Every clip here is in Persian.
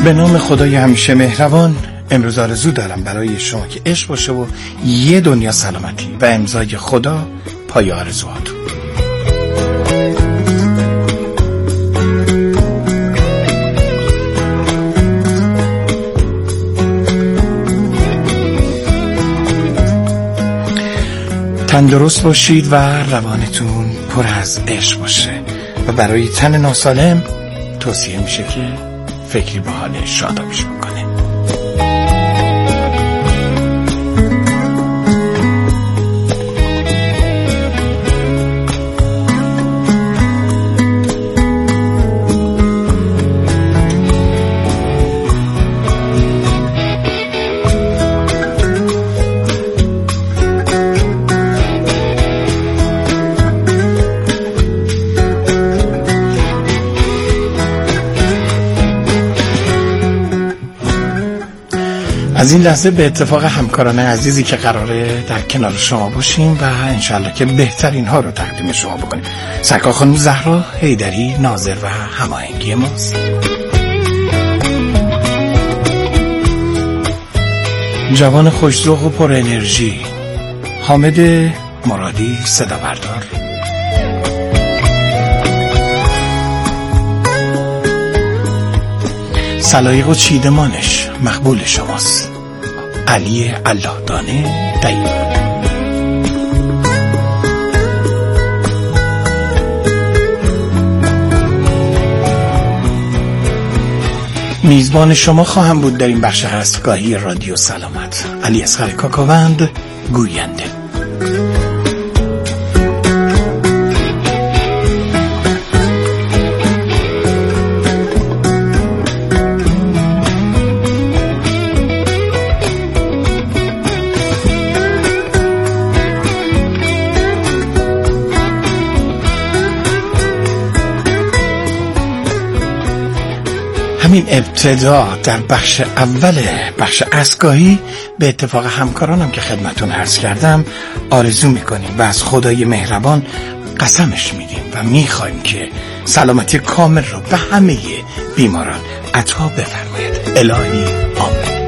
به نام خدای همیشه مهربان، امروز آرزو دارم برای شما که عشق باشه و یه دنیا سلامتی و امضای خدا پای آرزوهاتون. تندرست باشید و روانتون پر از عشق باشه و برای تن ناسالم توصیه میشه که فکری با حال شادابیش بکنه. از این لحظه به اتفاق همکاران عزیزی که قراره در کنار شما باشیم و انشالله که بهترین ها رو تقدیم شما بکنیم. سرکار خانم زهرا حیدری ناظر و هماهنگی ماست. جوان خوش‌ذوق و پر انرژی حامد مرادی صدا بردار. سلایق و چیدمانش مقبول شماست. علی الله دانه دایی. میزبان شما خواهم بود در این بخش هستگاهی رادیو سلامت. علی اصغر کاکاوند گوینده. همین ابتدا در بخش اول بخش هستگاهی به اتفاق همکارانم که خدمتون عرض کردم آرزو میکنیم و از خدای مهربان قسمش میدیم و میخوایم که سلامتی کامل رو به همه بیماران عطا بفرماید. الهی آمین.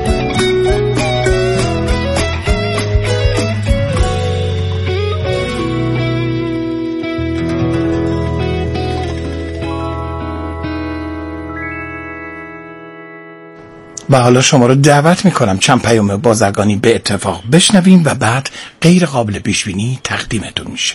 و حالا شما رو دعوت میکنم چند پیام بازرگانی به اتفاق بشنویم و بعد غیر قابل پیشبینی تقدیمتون میشه.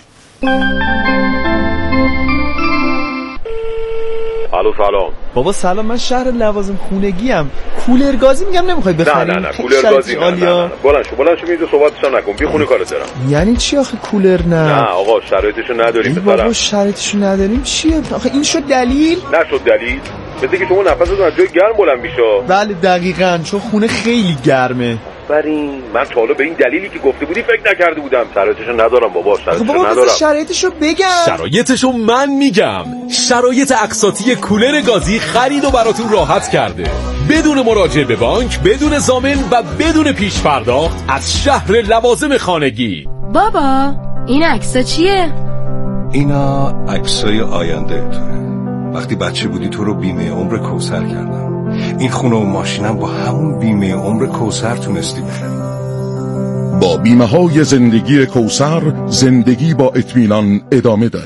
الو سلام. بابا سلام، من شهر لوازم خونگی ام. کولر گازی میگم نمیخوای بخری؟ نه کولر گازی نه. بلند شو اینجا صحبتش نکن، بی خونی کارت دارم. یعنی چی آخه کولر نه آقا شرایطشو نداریم. بابا شرایطشو نداریم چیه آخه؟ این شد دلیل؟ نشد دلیل. مثل که شما نفستون از جای گرم بلند میشه. بله دقیقاً، چون خونه خیلی گرمه. بریم من تا حالا به این دلیلی که گفته بودی فکر نکرده بودم. شرایطشو ندارم بابا، شرایطشو ندارم. شرایطشو بگم. شرایطشو من میگم. شرایط اقساطی کولر گازی خرید و براتون راحت کرده، بدون مراجعه به بانک، بدون ضامن و بدون پیش پرداخت، از شهر لوازم خانگی. بابا این عکسا چیه؟ اینا عکسای آینده توه. وقتی بچه بودی تو رو بیمه عمر کوثر کردم. این خونه و ماشینم با همون بیمه عمر کوثر تونستی بخری. با بیمه های زندگی کوثر زندگی با اطمینان ادامه داره.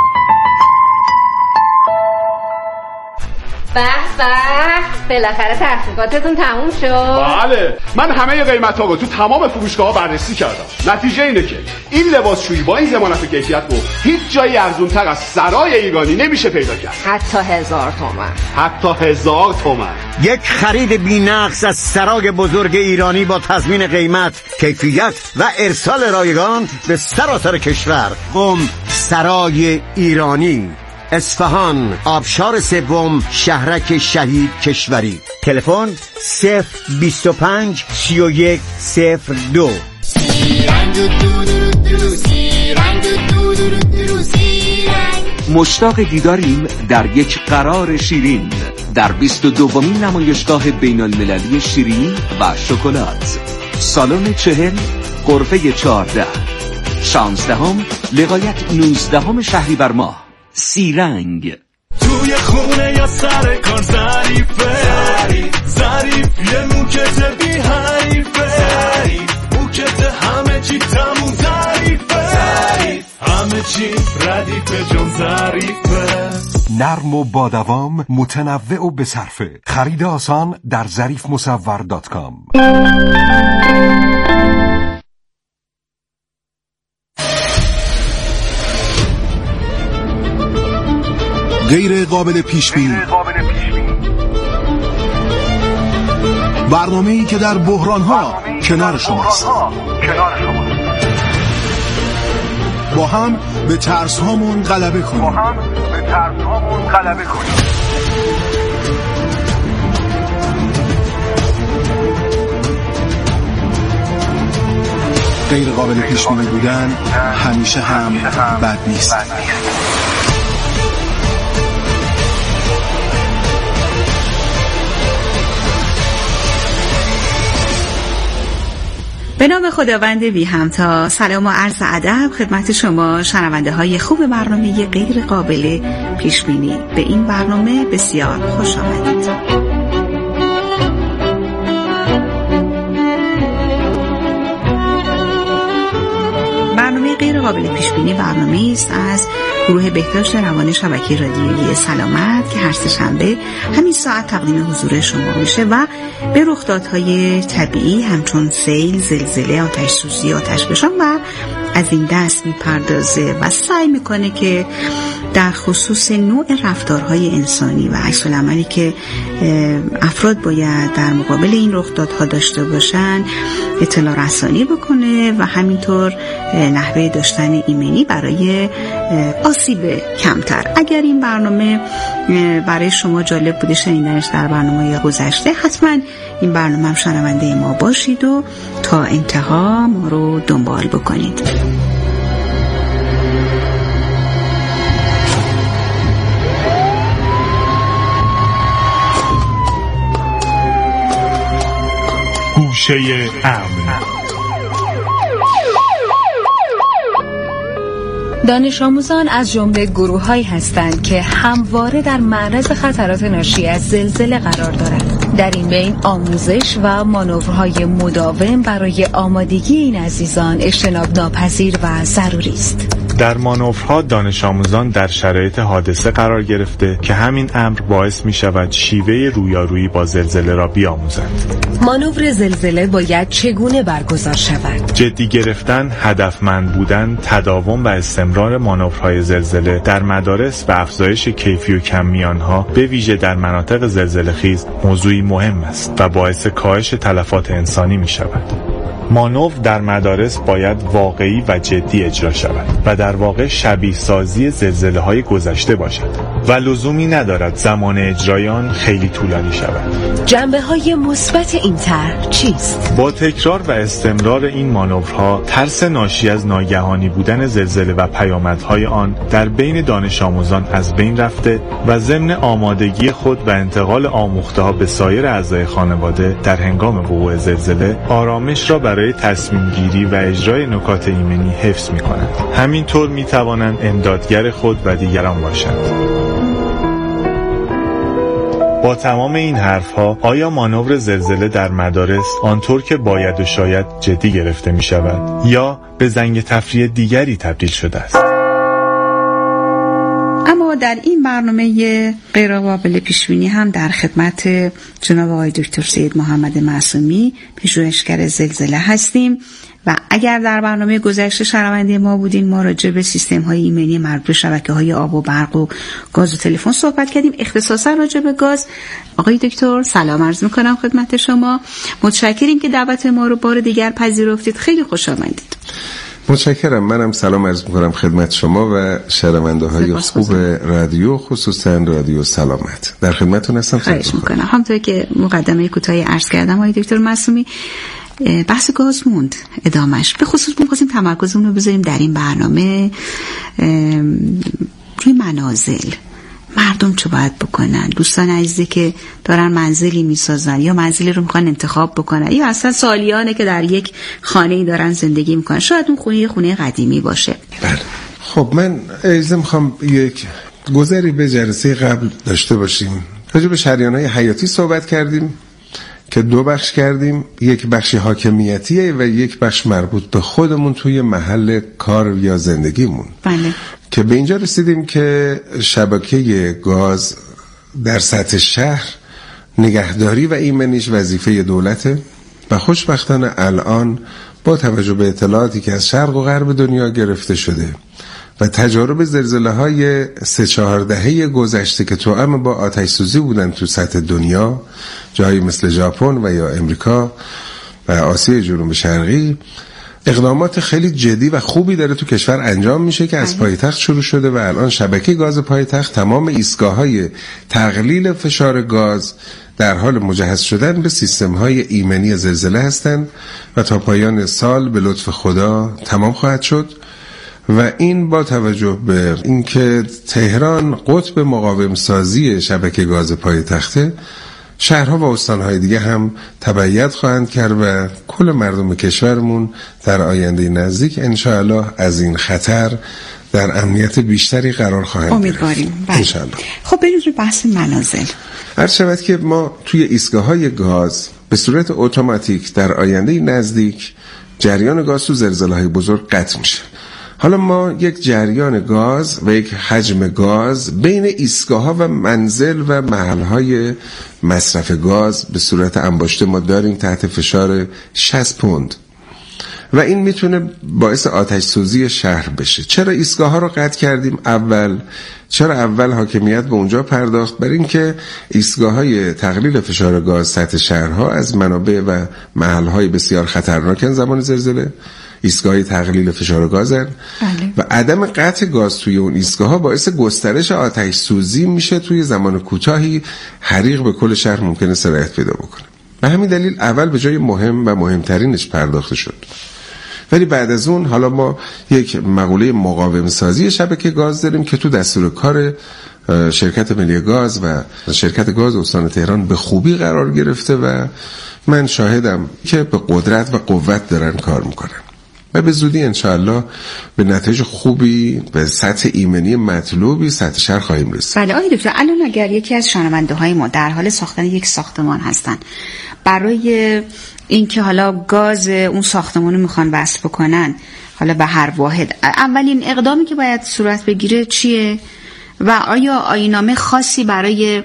به بالاخره تحقیقاتتون تموم شد. بله، من همه قیمت‌ها رو تو تمام فروشگاه‌ها بررسی کردم. نتیجه اینه که این لباسشویی با این ضمانت کیفیت رو هیچ جایی ارزان‌تر از سرای ایرانی نمیشه پیدا کرد. حتی 1000 تومان. حتی 1000 تومان. یک خرید بی‌نقص از سرای بزرگ ایرانی با تضمین قیمت، کیفیت و ارسال رایگان به سراسر کشور. سرای ایرانی، اصفهان، آبشار سوم، شهرک شهید کشوری. تلفن 025 31 02. مشتاق دیداریم در یک قرار شیرین در 22مین نمایشگاه بین المللی شیرین و شکلات، سالن 40 غرفه 14، 16 لغایت 19 شهریور ماه، 30 رنگ. توی خونه یا سر کار ظریفه، ظریف یه موکت بی حریفه، موکت همه چی تموم ظریفه، همه چی ردیفه جون ظریفه. نرم و با دوام، متنوع و بصرفه. خرید آسان در ظریفمصور.com. غیر قابل پیش بینی، برنامه‌ای که در بحران‌ها کنار شماست. با هم به ترس‌هامون غلبه کنیم. غیر قابل پیش بینی بودن همیشه هم بد نیست. به نام خداوند بی همتا. سلام و عرض ادب خدمت شما شنونده های خوب برنامه غیر قابل پیش بینی. به این برنامه بسیار خوش آمدید. برنامه غیر قابل پیش بینی برنامه‌ای است از گروه بهداشت روان شبکه رادیویی سلامت که هر سه‌شنبه همین ساعت تقدیم حضور شما میشه و به رخدادهای طبیعی همچون سیل، زلزله، آتش سوزی، آتش فشان و از این دست میپردازه و سعی میکنه که در خصوص نوع رفتارهای انسانی و عکس العملی که افراد باید در مقابل این رخدادها داشته باشن اطلاع رسانی بکنه و همینطور نحوه داشتن ایمنی برای آسیب کمتر. اگر این برنامه برای شما جالب بوده شنیدنش در برنامه گذشته، حتما این برنامه هم شنونده ما باشید و تا انتها ما رو دنبال بکنید. گوشه امن. دانش آموزان از جمله گروه‌هایی هستند که همواره در معرض خطرات ناشی از زلزله قرار دارند. در این بین آموزش و مانورهای مداوم برای آمادگی این عزیزان اجتناب ناپذیر و ضروری است. در مانورها دانش آموزان در شرایط حادثه قرار گرفته که همین امر باعث می شود شیوه رویارویی با زلزله را بیاموزند. مانور زلزله باید چگونه برگزار شود؟ جدی گرفتن، هدفمند بودن، تداوم و استمرار مانورهای زلزله در مدارس و افزایش کیفی و کمی آنها به ویژه در مناطق زلزله خیز موضوعی مهم است و باعث کاهش تلفات انسانی می شود. مانور در مدارس باید واقعی و جدی اجرا شود و در واقع شبیه سازی زلزله های گذشته باشد و لزومی ندارد زمان اجرای آن خیلی طولانی شود. جنبه های مثبت این طرح چیست؟ با تکرار و استمرار این مانورها ترس ناشی از ناگهانی بودن زلزله و پیامدهای آن در بین دانش آموزان از بین رفته و ضمن آمادگی خود و انتقال آموخته ها به سایر اعضای خانواده در هنگام وقوع زلزله آرامش را برای تصمیم گیری و اجرای نکات ایمنی حفظ می کنند. همینطور می توانند امدادگر خود و دیگران باشند. با تمام این حرفها آیا مانور زلزله در مدارس آنطور که باید و شاید جدی گرفته می شود یا به زنگ تفریح دیگری تبدیل شده است؟ اما در این برنامه غیر قابل پیش بینی هم در خدمت جناب آقای دکتر سید محمد معصومی پژوهشگر زلزله هستیم و اگر در برنامه گذشته شنونده ما بودین ما راجع به سیستم‌های ایمنی مربوط به شبکه‌های آب و برق و گاز و تلفن صحبت کردیم، اختصاصا راجع به گاز. آقای دکتر سلام عرض می‌کنم خدمت شما. متشکریم که دعوت ما رو بار دیگر پذیرفتید. خیلی خوش آمدید. متشکرم. منم سلام عرض می‌کنم خدمت شما و شنونده‌های خوب رادیو، خصوصا رادیو سلامت. در خدمتتون هستم. خواهش می‌کنم. همونطور که مقدمه کوتاهی عرض کردم آقای دکتر معصومی، بحث گاز موند ادامش. به خصوص می‌خواستیم تمرکزمون رو بذاریم در این برنامه روی منازل. مردم چه باید بکنن؟ دوستان عزیزی که دارن منزلی میسازن یا منزلی رو میخوان انتخاب بکنن یا اصلا سالیانه که در یک خانه‌ای دارن زندگی میکنن، شاید اون خونه قدیمی باشه. بله. خب من میخوام یک گذری به جلسه قبل داشته باشیم. راجع به شریان‌های حیاتی صحبت کردیم که 2 بخش کردیم، یک بخش حاکمیتیه و یک بخش مربوط به خودمون توی محل کار یا زندگیمون. بله. که به اینجا رسیدیم که شبکه گاز در سطح شهر نگهداری و ایمنیش وظیفه دولته و خوشبختانه الان با توجه به اطلاعاتی که از شرق و غرب دنیا گرفته شده و تجارب زلزله‌های 3-4 دهه گذشته که توأم با آتش سوزی بودن تو سطح دنیا، جایی مثل ژاپن و یا امریکا و آسیای جنوب شرقی، اقدامات خیلی جدی و خوبی داره تو کشور انجام میشه که از پایتخت شروع شده و الان شبکه گاز پایتخت تمام ایستگاه‌های تقلیل فشار گاز در حال مجهز شدن به سیستم‌های ایمنی زلزله هستند و تا پایان سال به لطف خدا تمام خواهد شد. و این با توجه به اینکه تهران قطب مقاوم سازی شبکه گاز پایتخته، شهرها و استانهای دیگه هم تبعیت خواهند کرد و کل مردم کشورمون در آینده نزدیک انشاءالله از این خطر در امنیت بیشتری قرار خواهند امیدواریم. انشاءالله. خب بریم روی بحث منازل. عرض شود که ما توی ایستگاه‌های گاز به صورت اتوماتیک در آینده نزدیک جریان گاز تو زلزله‌های بزرگ قطع میشه. حالا ما یک جریان گاز و یک حجم گاز بین ایستگاه‌ها و منزل و محل‌های مصرف گاز به صورت انباشته ما داریم تحت فشار 60 پوند و این میتونه باعث آتش سوزی شهر بشه. چرا ایستگاه‌ها رو قطع کردیم چرا اول حاکمیت به اونجا پرداخت؟ برای اینکه ایستگاه‌های تقلیل فشار گاز سطح شهرها از منابع و محل‌های بسیار خطرناکن زمان زلزله، ایستگاه تقلیل فشار گازن و عدم قطع گاز توی اون ایستگاه‌ها باعث گسترش آتش سوزی میشه. توی زمان کوتاهی حریق به کل شهر ممکنه سرایت پیدا بکنه. به همین دلیل اول به جای مهم و مهمترینش پرداخته شد. ولی بعد از اون حالا ما یک مقوله مقاوم سازی شبکه گاز داریم که تو دستور کار شرکت ملی گاز و شرکت گاز استان تهران به خوبی قرار گرفته و من شاهدم که به قدرت و قوت دارن کار میکنن و به زودی انشاءالله به نتایج خوبی به سطح ایمنی مطلوبی سطح شهر خواهیم رسید. بله آقای دکتر، الان اگر یکی از شنونده‌های ما در حال ساختن یک ساختمان هستن، برای اینکه حالا گاز اون ساختمان رو میخوان وصل بکنن حالا به هر واحد، اولین اقدامی که باید صورت بگیره چیه و آیا آیین‌نامه خاصی برای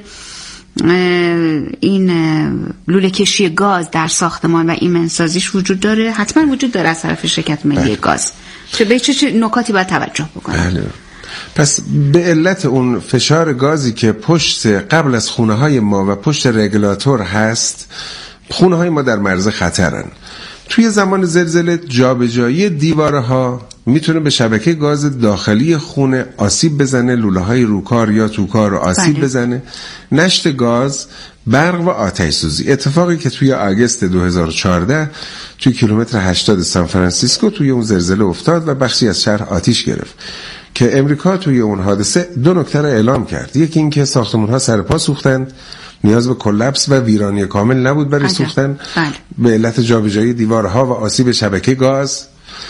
این لوله کشی گاز در ساختمان و ایمنسازیش وجود داره؟ حتما وجود داره از طرف شرکت ملی گاز. به چه نکاتی باید توجه بکنه؟ بله. پس به علت اون فشار گازی که پشت قبل از خونه های ما و پشت رگولاتور هست، خونه های ما در معرض خطرن. توی زمان زلزله جابجایی دیوارها میتونه به شبکه گاز داخلی خونه آسیب بزنه، لوله های روکار یا توکار رو آسیب بزنه، نشت گاز، برق و آتش سوزی. اتفاقی که توی آگوست 2014 توی کیلومتر 80 سان فرانسیسکو توی اون زلزله افتاد و بخشی از شهر آتش گرفت که امریکا توی اون حادثه 2 نکته رو اعلام کرد. یکی این که ساختمان‌ها سر پا سوختند، نیاز به کلپس و ویرانی کامل نبود برای سوختن به علت جابجایی دیوارها و آسیب شبکه گاز.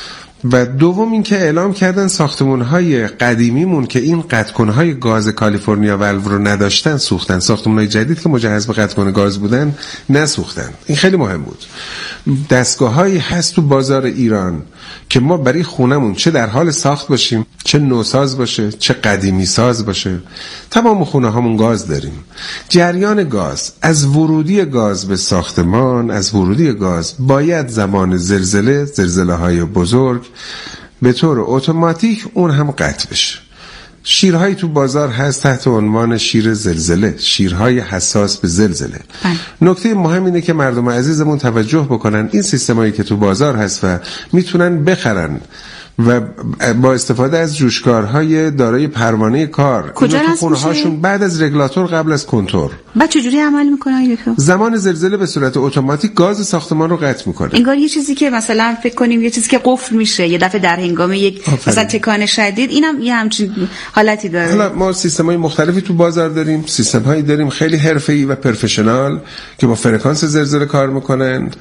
و دوم این که اعلام کردن ساختمان‌های قدیمیمون که این قطع‌کن‌های گاز کالیفرنیا والو رو نداشتن سوختن، ساختمان‌های جدید که مجهز به قطع‌کن گاز بودن نسوختن. این خیلی مهم بود. دستگاه‌هایی هست تو بازار ایران که ما برای خونمون چه در حال ساخت باشیم، چه نوساز باشه، چه قدیمی ساز باشه، تمام خونه‌هامون گاز داریم. جریان گاز از ورودی گاز به ساختمان، از ورودی گاز باید زمان زلزله‌های بزرگ به طور اتوماتیک اون هم قطع بشه. شیرهایی تو بازار هست تحت عنوان شیر زلزله، شیرهای حساس به زلزله. نکته مهم اینه که مردم عزیزمون توجه بکنن این سیستمایی که تو بازار هست و میتونن بخرن و با استفاده از جوشکارهای دارای پروانه کار کجا تو خونه‌هاشون بعد از رگولاتور قبل از کنتور بعد چجوری عمل میکنن؟ زمان زلزله به صورت اتوماتیک گاز ساختمان رو قطع میکنه. انگار یه چیزی که مثلا فکر کنیم یه چیزی که قفل میشه یه دفعه در هنگام یک مثلا تکان شدید، اینم یه همچین حالتی داره. حالا ما سیستم‌های مختلفی تو بازار داریم، سیستم‌هایی داریم خیلی حرفه‌ای و پروفشنال که با فرکانس زلزله کار میکنند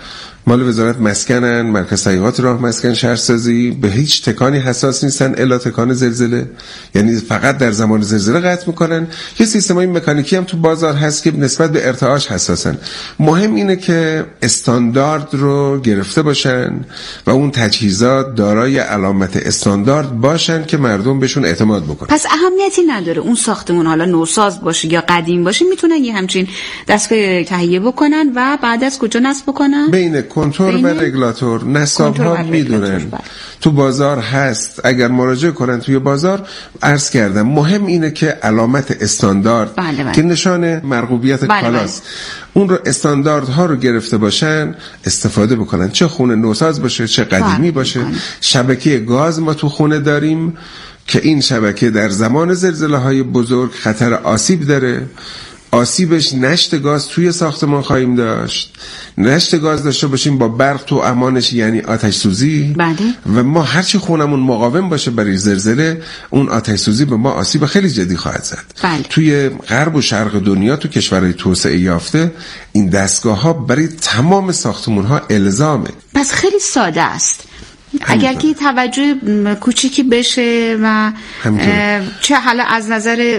مال وزارت مسکنن، مرکز تحقیقات راه مسکن شهرسازی، به هیچ تکانی حساس نیستن الا تکان زلزله، یعنی فقط در زمان زلزله قطع میکنن. یه سیستمای مکانیکی هم تو بازار هست که نسبت به ارتعاش حساسن. مهم اینه که استاندارد رو گرفته باشن و اون تجهیزات دارای علامت استاندارد باشن که مردم بهشون اعتماد بکنن. پس اهمیتی نداره اون ساختمون حالا نوساز باشه یا قدیم باشه، میتونن یه همچین دستگاه تهیه بکنن و بعد از کجا نصب بکنن؟ بین کنترل و رگولاتور نصاب‌ها میدونن تو بازار هست. اگر مراجعه کنن توی بازار عرض کردم مهم اینه که علامت استاندارد که نشان مرغوبیت کالاست اون رو استانداردها رو گرفته باشن استفاده بکنن، چه خونه نوساز باشه چه قدیمی باشه. شبکه گاز ما تو خونه داریم که این شبکه در زمان زلزله‌های بزرگ خطر آسیب داره. آسیبش نشت گاز توی ساختمان خواهیم داشت. نشت گاز داشته باشیم با برق تو امانش یعنی آتش سوزی. و ما هرچی خونمون مقاوم باشه برای زلزله اون آتش سوزی به ما آسیب خیلی جدی خواهد زد. توی غرب و شرق دنیا تو کشورهای توسعه یافته این دستگاه ها برای تمام ساختمون ها الزامه. پس خیلی ساده است اگر که توجه کوچیکی بشه و چه حالا از نظر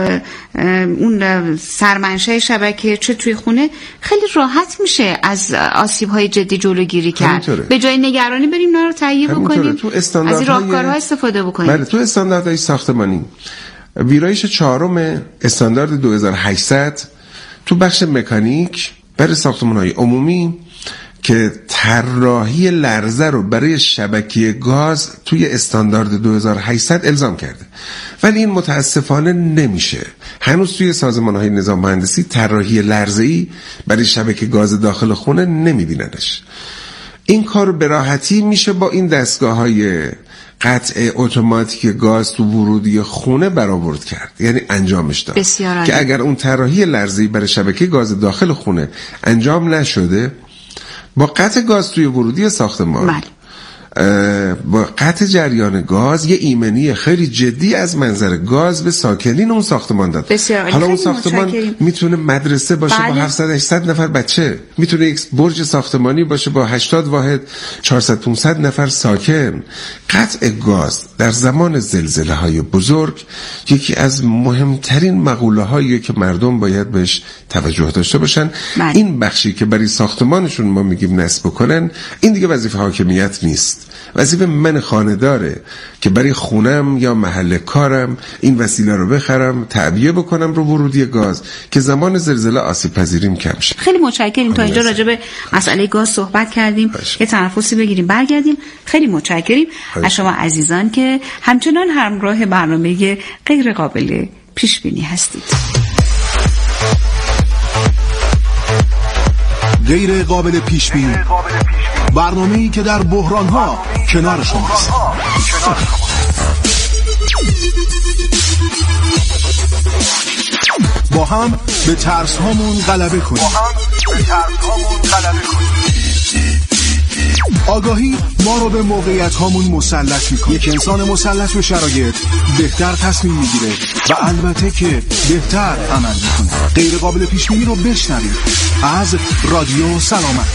اون سرمنشأ شبکه چه توی خونه خیلی راحت میشه از آسیب‌های جدی جلوگیری کرد. به جای نگرانی بریم اینا رو تهیه بکنیم، از این راهکارها استفاده بکنیم. بله، تو استانداردهای ساختمانی ویرایش 4 استاندارد 2800 تو بخش مکانیک برای ساختمان‌های عمومی که طراحی لرزه رو برای شبکه گاز توی استاندارد 2800 الزام کرده، ولی این متاسفانه نمیشه. هنوز توی سازمان‌های نظام مهندسی طراحی لرزه‌ای برای شبکه گاز داخل خونه نمیبیننش. این کار به راحتی میشه با این دستگاه‌های قطع اتوماتیک گاز تو ورودی خونه برآورد کرد، یعنی انجامش داد. که اگر اون طراحی لرزه‌ای برای شبکه گاز داخل خونه انجام نشده، با قطع گاز توی ورودی ساختمان با قطع جریان گاز یه ایمنی خیلی جدی از منظر گاز به ساکنین اون ساختمان داد. حالا اون ساختمان میتونه مدرسه باشه با 700-800 نفر بچه، میتونه یک برج ساختمانی باشه با 80 واحد 400-500 نفر ساکن. قطع گاز در زمان زلزله های بزرگ یکی از مهمترین مقوله هایی که مردم باید بهش توجه داشته باشن. این بخشی که برای ساختمانشون ما میگیم نصب کنن، این دیگه وظیفه حاکمیت نیست، وظیفه من خانه داره که برای خونم یا محل کارم این وسیله رو بخرم، تعبیه بکنم رو ورودی گاز که زمان زلزله آسیب پذیریم کم شه. خیلی متشکریم. تا اینجا راجع به مسئله گاز صحبت کردیم، یه تنفسی بگیریم برگردیم. خیلی متشکریم از شما عزیزان که همچنان همراه برنامه غیر قابل پیش بینی هستید. غیر قابل پیش بینی، برنامه‌ای که در بحران‌ها کنار شماست. با هم به ترس‌هامون غلبه کنیم. آگاهی ما رو به موقعیت‌هامون مسلط می‌کنه. یک انسان مسلط به شرایط بهتر تصمیم می‌گیره و البته که بهتر عمل می‌کنه. غیر قابل پیش‌بینی رو بشنوید از رادیو سلامت.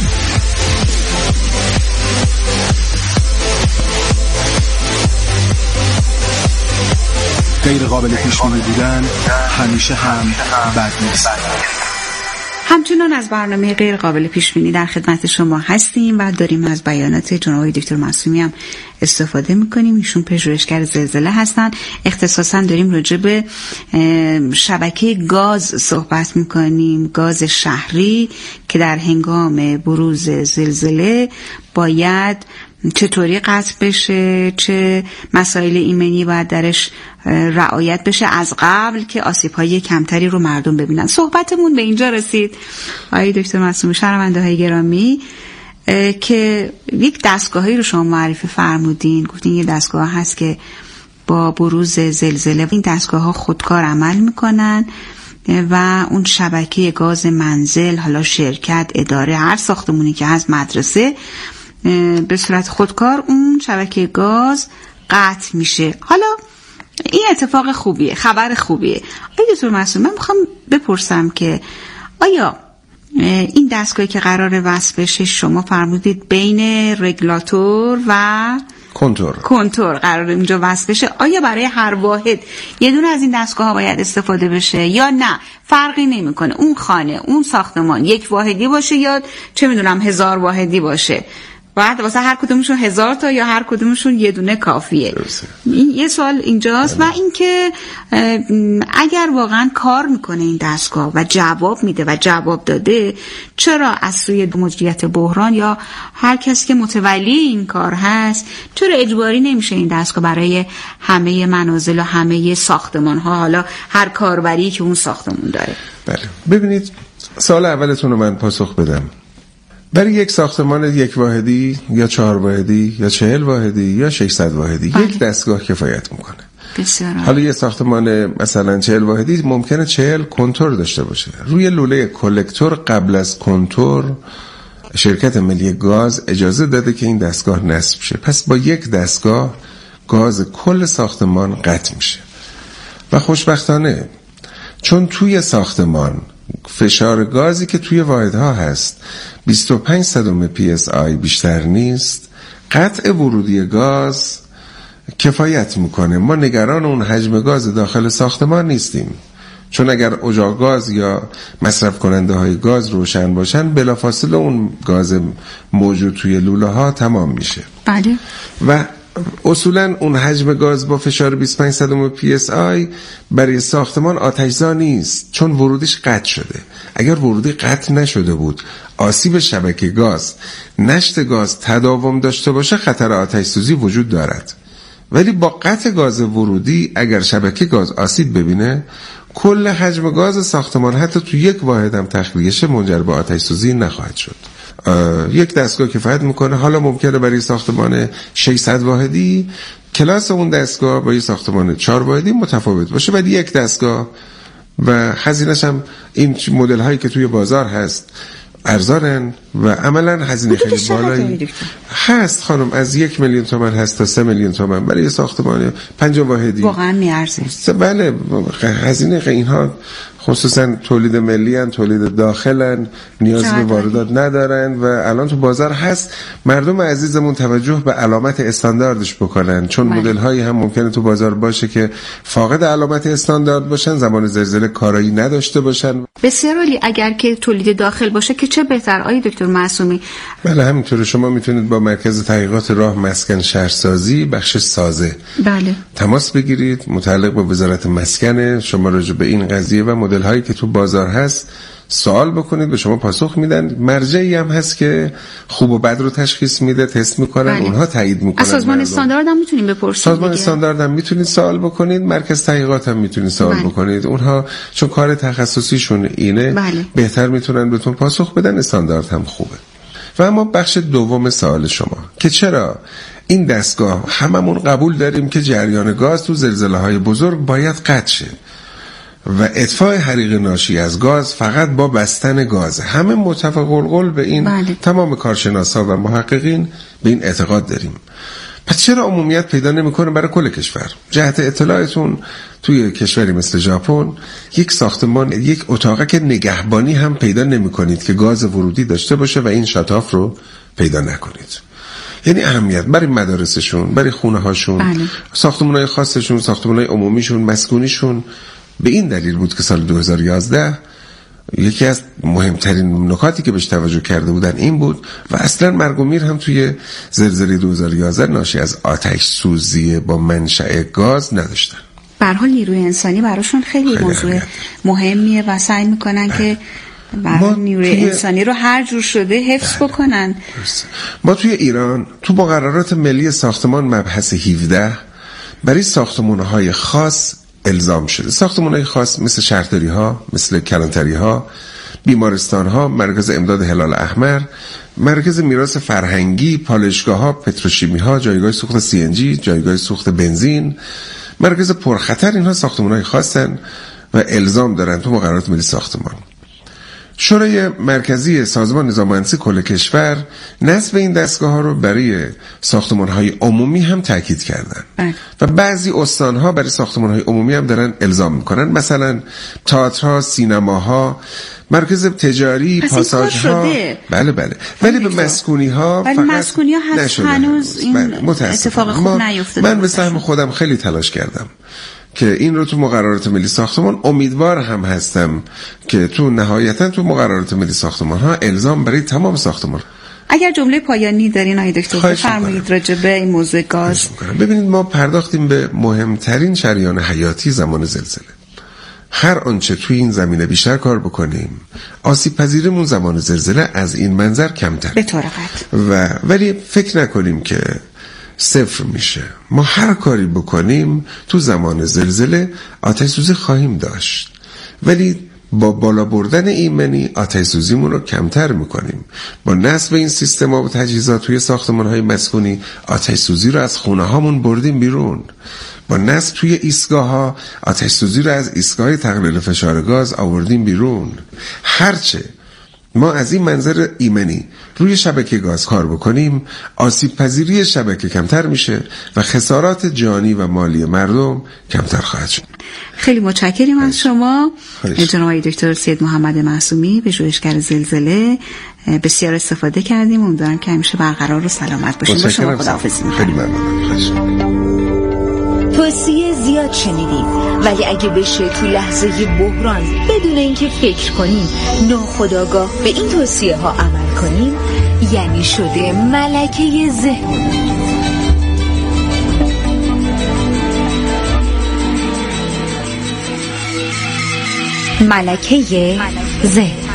غیر قابل پیش‌بینی بودن همیشه هم بد نیست. همچنان از برنامه غیر قابل پیش بینی در خدمت شما هستیم و داریم از بیانات جناب دکتر معصومی هم استفاده میکنیم. ایشون پژوهشگر زلزله هستن، اختصاصا داریم راجع به شبکه گاز صحبت میکنیم، گاز شهری که در هنگام بروز زلزله باید چطوری قطع بشه، چه مسائل ایمنی باید درش رعایت بشه از قبل که آسیب‌های کمتری رو مردم ببینن. صحبتمون به اینجا رسید آقای دکتر معصومی، شنونده‌های گرامی، که یک دستگاهی رو شما معرفی فرمودین، گفتین یه دستگاه هست که با بروز زلزله این دستگاه‌ها خودکار عمل میکنن و اون شبکه گاز منزل، حالا شرکت، اداره، هر ساختمونی که هست، مدرسه، به صورت خودکار اون شبکه گاز قطع میشه. حالا این اتفاق خوبیه، خبر خوبیه. آقای دکتر معصومی، من میخوام بپرسم که آیا این دستگاهی که قرار وصل بشه شما فرمودید بین رگولاتور و کنتور قرار اینجا وصل بشه. آیا برای هر واحد یه دونه از این دستگاه ها باید استفاده بشه یا نه فرقی نمیکنه اون خانه اون ساختمان یک واحدی باشه یا چه میدونم 1000 واحدی باشه؟ بعد واسه هر کدومشون 1000 تا یا هر کدومشون یه دونه کافیه؟ این یه سوال اینجاست. و اینکه اگر واقعا کار میکنه این دستگاه و جواب میده و جواب داده، چرا از سوی مدیریت بحران یا هر کسی که متولی این کار هست چرا اجباری نمیشه این دستگاه برای همه منازل و همه ساختمان ها، حالا هر کاربری که اون ساختمون داره؟ بله ببینید، سوال اولتون رو من پاسخ بدم. برای یک ساختمان یک واحدی یا 4 واحدی یا 40 واحدی یا 600 واحدی یک دستگاه کفایت میکنه. بسیار. حالا یه ساختمان مثلا 40 واحدی ممکنه 40 کنتور داشته باشه. روی لوله کلکتور قبل از کنتور شرکت ملی گاز اجازه داده که این دستگاه نصب شه. پس با یک دستگاه گاز کل ساختمان قطع میشه. و خوشبختانه چون توی ساختمان فشار گازی که توی واحدها هست 25 صدم PSI بیشتر نیست، قطع ورودی گاز کفایت میکنه. ما نگران اون حجم گاز داخل ساختمان نیستیم، چون اگر اجاق گاز یا مصرف کننده های گاز روشن باشن بلافاصله اون گاز موجود توی لوله ها تمام میشه. بله. و اصولا اون حجم گاز با فشار 25 صدم PSI برای ساختمان آتشزا نیست، چون ورودش قطع شده. اگر ورودی قطع نشده بود، آسیب شبکه گاز، نشت گاز تداوم داشته باشه، خطر آتش سوزی وجود دارد. ولی با قطع گاز ورودی اگر شبکه گاز آسیب ببینه، کل حجم گاز ساختمان حتی تو یک واحد هم تخلیه شه منجر به آتش سوزی نخواهد شد. یک دستگاه کفایت میکنه. حالا ممکنه برای ساختمان 600 واحدی کلاس اون دستگاه با یه ساختمان 4 واحدی متفاوت باشه، ولی یک دستگاه و هزینه‌ش هم این مدل هایی که توی بازار هست ارزانن و عملا هزینه خیلی بالایی هست خانم. از 1 میلیون تومان هست تا 3 میلیون تومان برای ساختمان 50 واحدی. واقعا میارزه. بله، هزینه اینها خصوصا تولید ملی ان، تولید داخلن، نیاز به واردات ندارن و الان تو بازار هست. مردم عزیزمون توجه به علامت استانداردش بکنن، چون مدل هایی هم ممکنه تو بازار باشه که فاقد علامت استاندارد باشن، زمان زلزله کارایی نداشته باشن. بسیار عالی. اگر که تولید داخل باشه که چه بهتر. آقای دکتر معصومی؟ بله همینطوره. شما میتونید با مرکز تحقیقات راه مسکن شهرسازی بخش سازه بله تماس بگیرید. متعلق با وزارت مسکن. شما راجع به این قضیه و مدل هایی که تو بازار هست سوال بکنید، به شما پاسخ میدن. مرجعی هم هست که خوب و بد رو تشخیص میده، تست میکنن. بله. اونها تایید میکنن. سازمان استاندارد هم میتونید بپرسید. سازمان استاندارد هم میتونید سوال بکنید. مرکز تحقیقات هم میتونید سوال بکنید. اونها چون کار تخصصیشون اینه بله. بهتر میتونن بهتون پاسخ بدن. استاندارد هم خوبه. و اما بخش دوم سوال شما که چرا این دستگاه، هممون قبول داریم که جریان گاز تو زلزله‌های بزرگ باید قطع شه و اطفاء حریق ناشی از گاز فقط با بستن گاز. همه متفق القول به این. بله. تمام کارشناسا و محققین به این اعتقاد داریم. پس چرا عمومیت پیدا نمیکنه برای کل کشور؟ جهت اطلاعتون توی کشوری مثل ژاپن یک ساختمان، یک اتاقک نگهبانی هم پیدا نمیکنید که گاز ورودی داشته باشه و این شطاف رو پیدا نکنید. یعنی اهمیت برای مدارسشون، برای خونه هاشون، بله. ساختمان‌های خاصشون، ساختمان‌های عمومیشون، مسکونیشون. به این دلیل بود که سال 2011 یکی از مهمترین نکاتی که بهش توجه کرده بودن این بود و اصلا مرگ و میر هم توی زلزله 2011 ناشی از آتش سوزی با منشأ گاز نداشتن. به هر حال نیروی انسانی براشون خیلی موضوع مهمیه و سعی میکنن که نیروی انسانی رو هر جور شده حفظ بکنن. ما توی ایران تو مقررات ملی ساختمان مبحث 17 برای ساختمان‌های خاص الزام شده. ساختمان‌های خاص مثل شهرداری‌ها، مثل کلانتری‌ها، بیمارستان‌ها، مرکز امداد هلال احمر، مرکز میراث فرهنگی، پالایشگاه‌ها، پتروشیمی‌ها، جایگاه سوخت CNG، جایگاه سوخت بنزین، مرکز پرخطر، اینها ساختمان‌های خاصن و الزام دارن تو مقررات ملی ساختمان. شورای مرکزی سازمان نظام مهندسی کل کشور نصب این دستگاه‌ها رو برای ساختمان‌های عمومی هم تاکید کردن و بعضی استان‌ها برای ساختمان‌های عمومی هم دارن الزام میکنن، مثلا تئاترها، سینماها، مرکز تجاری، پاساژها. بله ولی به مسکونی‌ها فقط مسکونی‌ها هنوز این اتفاق خوب نیفتاده. من به سهم خودم خیلی تلاش کردم که این رو تو مقررات ملی ساختمان، امیدوار هم هستم که نهایتا تو مقررات ملی ساختمان ها الزام برای تمام ساختمان. اگر جمله پایانی دارین آقای دکتر بفرمایید راجع به این موضوع گاز. ببینید ما پرداختیم به مهمترین شریان حیاتی زمان زلزله. هر آنچه توی این زمینه بیشتر کار بکنیم، آسیب پذیریمون زمان زلزله از این منظر کمتر به طور قطع. ولی فکر نکنیم که صفر میشه. ما هر کاری بکنیم تو زمان زلزله آتش سوزی خواهیم داشت، ولی با بالا بردن ایمنی آتش سوزیمون رو کمتر میکنیم. با نصب این سیستم و تجهیزات توی ساختمان‌های مسکونی آتش سوزی رو از خونه هامون بردیم بیرون. با نصب توی ایستگاه‌ها آتش سوزی رو از ایستگاه تقلیل فشار گاز آوردیم بیرون. هرچه ما از این منظر ایمنی روی شبکه گاز کار بکنیم، آسیب پذیری شبکه کمتر میشه و خسارات جانی و مالی مردم کمتر خواهد شد. خیلی متشکریم از شما جناب دکتر سید محمد معصومی، پژوهشگر زلزله. بسیار استفاده کردیم، امیدوارم که همیشه برقرار و سلامت باشیم. با شما خداحافظی می‌کنم. خیلی ممنونم. توصیه زیاد شنیدیم، ولی اگه بشه تو لحظه بحران بدون اینکه فکر کنیم ناخودآگاه به این توصیه ها عمل کنیم، یعنی شده ملکه ذهن. ملکه ذهن.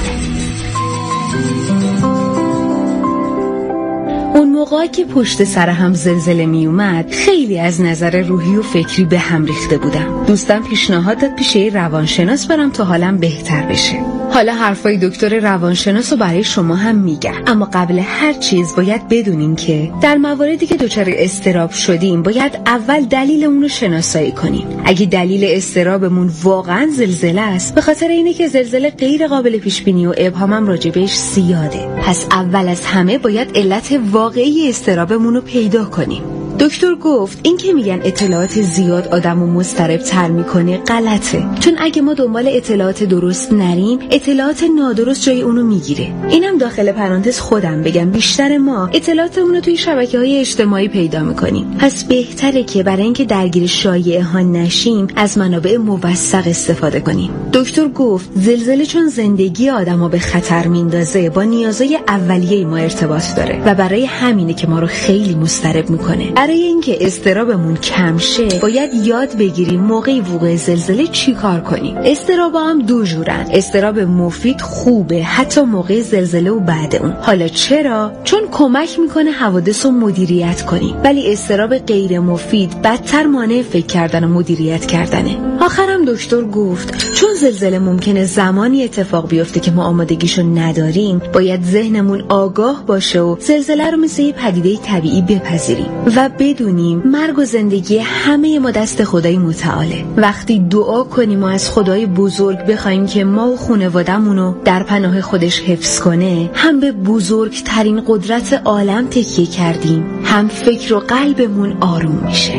اون موقعی که پشت سر هم زلزله می اومد، خیلی از نظر روحی و فکری به هم ریخته بودم. دوستم پیشنهاد داد پیش روانشناس برم تا حالم بهتر بشه. حالا حرفای دکتر روانشناس رو برای شما هم میگم، اما قبل هر چیز باید بدونیم که در مواردی که دچار اضطراب شدیم باید اول دلیل اون رو شناسایی کنیم. اگه دلیل اضطرابمون واقعا زلزله است، به خاطر اینه که زلزله غیر قابل پیش بینی و ابهامم راجبش زیاده. پس اول از همه باید علت واقعی اضطرابمون رو پیدا کنیم. دکتر گفت این که میگن اطلاعات زیاد آدمو مضطرب تر میکنه غلطه، چون اگه ما دنبال اطلاعات درست نریم، اطلاعات نادرست جای اونو میگیره. اینم داخل پرانتز خودم بگم، بیشتر ما اطلاعاتمون رو توی شبکه‌های اجتماعی پیدا میکنیم. پس بهتره که برای اینکه درگیر شایعه ها نشیم از منابع موثق استفاده کنیم. دکتر گفت زلزله چون زندگی آدمو به خطر میندازه، با نیازهای اولیه ما ارتباط داره و برای همینه که ما رو خیلی مضطرب میکنه. برای اینکه اضطرابمون کم شه باید یاد بگیریم موقع وقوع زلزله چی کار کنیم. اضطرابا هم دو جورن. اضطراب مفید خوبه حتی موقع زلزله و بعد اون. حالا چرا؟ چون کمک میکنه حوادث رو مدیریت کنیم، ولی اضطراب غیر مفید بدتر مانع فکر کردن و مدیریت کردنه. آخرم دکتر گفت چون زلزله ممکنه زمانی اتفاق بیفته که ما آمادگیشو نداریم، باید ذهنمون آگاه باشه و زلزله رو مثل یه پدیده طبیعی بپذیریم و بدونیم مرگ و زندگی همه ما دست خدای متعاله. وقتی دعا کنیم و از خدای بزرگ بخوایم که ما و خانواده‌مونو در پناه خودش حفظ کنه، هم به بزرگترین قدرت عالم تکیه کردیم، هم فکر و قلبمون آروم میشه.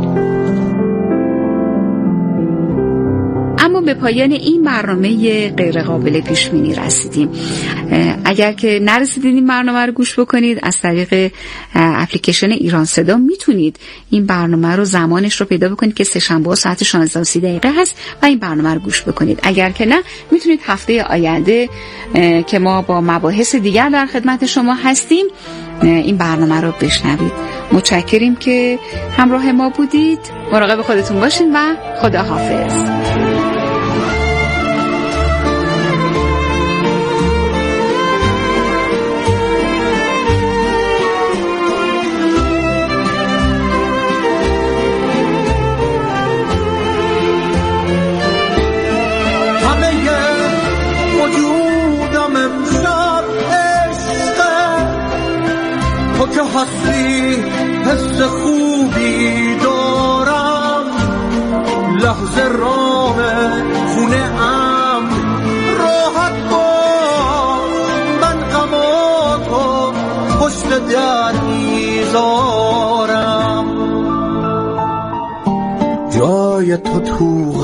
اما به پایان این برنامه غیر قابل پیش بینی رسیدیم. اگر که نرسیدین این برنامه رو گوش بکنید، از طریق اپلیکیشن ایران صدا میتونید این برنامه رو زمانش رو پیدا بکنید که سه‌شنبه ساعت 16:30 هست و این برنامه رو گوش بکنید. اگر که نه، میتونید هفته آینده که ما با مباحث دیگر در خدمت شما هستیم این برنامه رو بشنوید. متشکریم که همراه ما بودید. مراقب خودتون باشین و خداحافظ. که هستی حس خوبی دارم، لحظه راه خونه ام راحت با در میذارم جای تو تو